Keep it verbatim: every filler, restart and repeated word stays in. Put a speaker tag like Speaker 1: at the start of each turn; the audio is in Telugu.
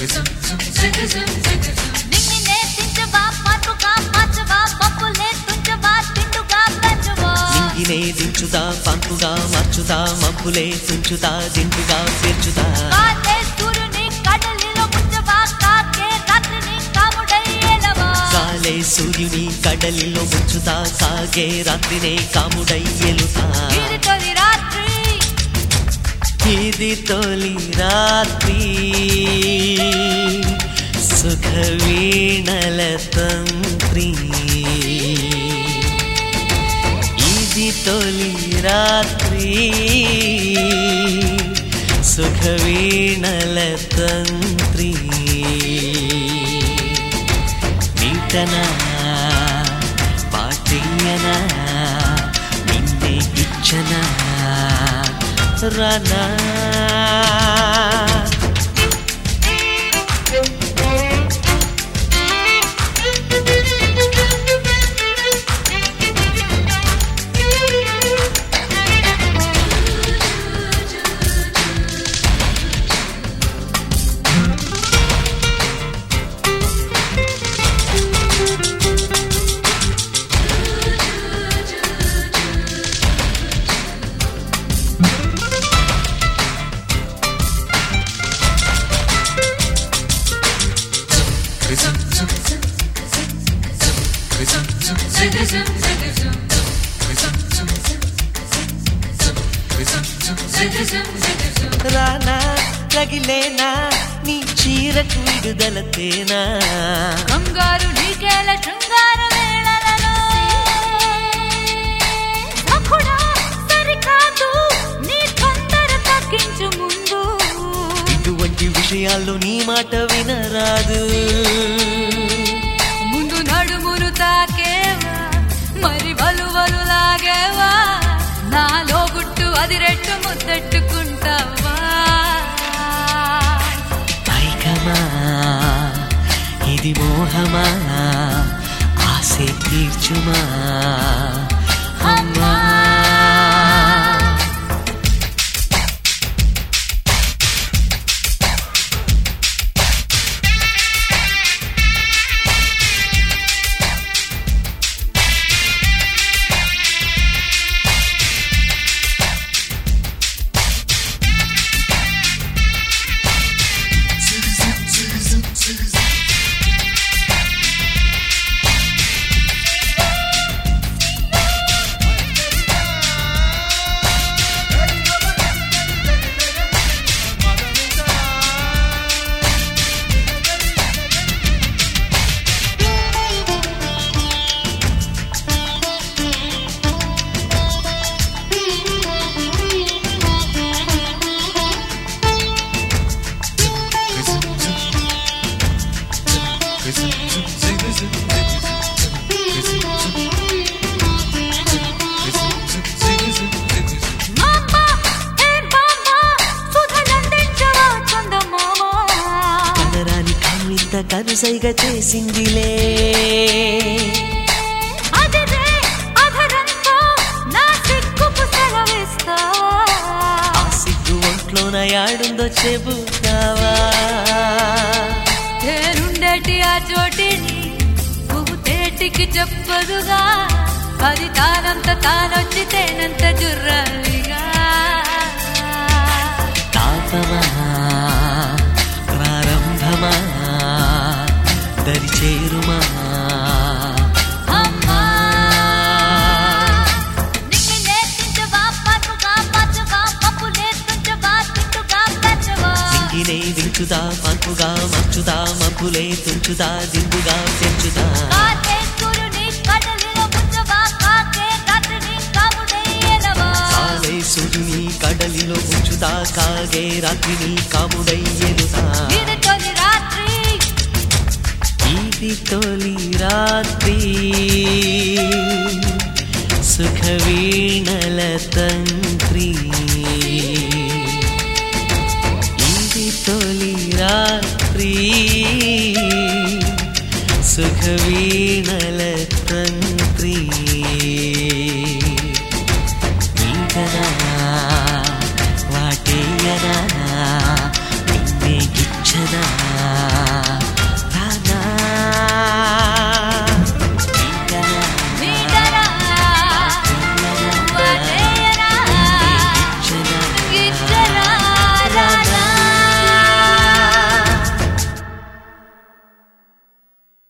Speaker 1: నిన్నే దించవా పాటుగా మార్చవా పప్పులే తుంచవా తిండుగా పెంచవా
Speaker 2: నింగినే దించుదా పంపుగా మార్చుదా మబ్బులే తుంచుదా దిండుగా పేర్చుదా
Speaker 1: కాలే సూర్యుని కడలిలో ముంచవా కాకే రాత్రిని కాముడై ఏలవా
Speaker 2: కాలే సూర్యుని కడలిలో ముంచుదా కాగే రాత్రినే కాముడై ఎలుతా
Speaker 1: ఇది తొలి రాత్రి
Speaker 2: ఇది తొలి రాత్రి సుఖ వీణల తంత్రి ఇది తొలి రాత్రి సుఖ వీణల తంత్రి నీటనా పాటయ్యనా నిన్నే ఇచ్చనా రానా రానా రగిలేనా నీ చీరకు విడుదల తేనా
Speaker 1: కంగారు నీకేల శృంగార వేళలలో అఖుడా సరికాదు నీ తొందర తగ్గించు ముందు
Speaker 2: ఇటువంటి విషయాల్లో నీ మాట వినరాదు
Speaker 1: ముందు నడుమును తాకేవా మరి వలువలు లాగేవా నాలో గుట్టు అది రెట్టు ముద్దెట్టుకుంటావా
Speaker 2: పైకమా ఇది మోహమా ఆశే తీర్చుమా అమ్మా కనుసైగ చేసిందిలే ఆ సిగ్గు ఒంట్లోన యాడుందో చెబుతావా
Speaker 1: తేనుండేటి ఆ చోటిని నువ్వు తేటికి చెప్పదుగా అది తానంత తానొచ్చి తేనంత జుర్రాలిగా
Speaker 2: తాపమా ప్రారంభమా దరి చేరుమా
Speaker 1: అమ్మా నిన్నే దించవా పాటుగా మార్చవా పప్పులే తుంచవా తిండుగా పెంచవా
Speaker 2: నింగినే దించుదా పంపుగా మార్చుదా మబ్బులే తుంచుదా దిండుగా పెంచుదా
Speaker 1: కాలే సూర్యుని కడలిలో ముంచవా కాకే రాత్రిని కాముడై ఏలవా
Speaker 2: కాలే సూర్యుని కడలిలో ఉంచుదా కాగే రాత్రిని కాముడై ఎలుదా
Speaker 1: ఇది తొలి రాత్రి
Speaker 2: ఇది తొలి రాత్రి సుఖ వీణల తంత్రి ఇది తొలి రాత్రి సుఖ వీణ